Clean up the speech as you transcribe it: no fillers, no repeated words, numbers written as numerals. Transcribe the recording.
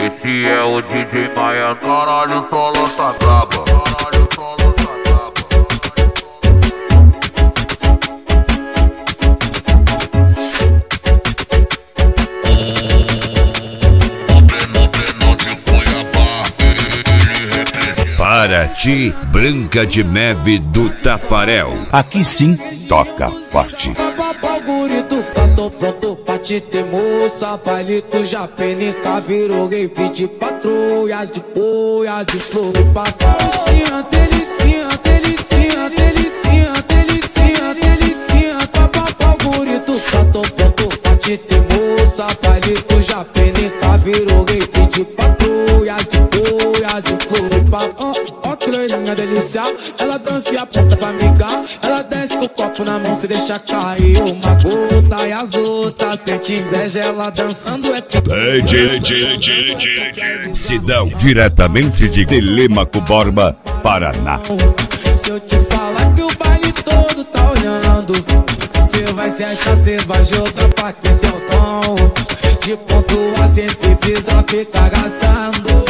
Esse é o DJ Maia, caralho, só lança braba. Caralho, só lança braba. Paraty, Branca de Neve do Tafarel. Aqui sim, toca forte. Tô pronto pra te ter moça, palito já penica, virou rave de patrulhas, de poias, de flor e patrulha. Delicinha, delicinha, delicinha, delicinha, delicinha, papapá, burito, tô pronto pra te ter moça, palito já penica, virou rave de patrulhas, de poias, de flor e patrulha. Ó que loirinha delícia, ela dança e aponta pra amigar, ela desce com o copo na mão, se deixa cair uma gota e as outras sente inveja, ela dançando é Sidão, diretamente de Telêmaco Borba, Paraná. Se eu te falar que o baile todo tá olhando, cê vai se achar, cê vai jogar pra quem tem o dom. De ponto a cê precisa ficar gastando.